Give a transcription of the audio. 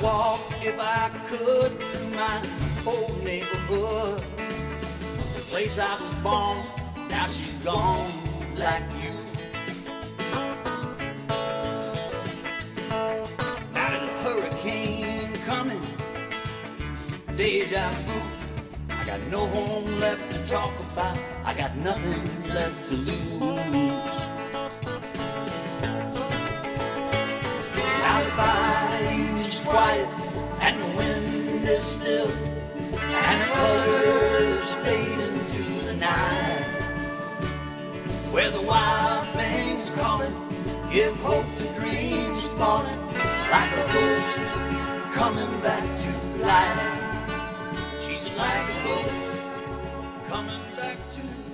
walk if I could through my old neighborhood. The place I was born, now she's gone like you. Got a hurricane coming, deja vu. I got no home left to talk about, I got nothing left to lose. Out by you's quiet and the wind is still, and the colors fade into the night. Where the wild things calling, give hope to dreams falling, like a ghost coming back to life. She's like a ghost coming back to life.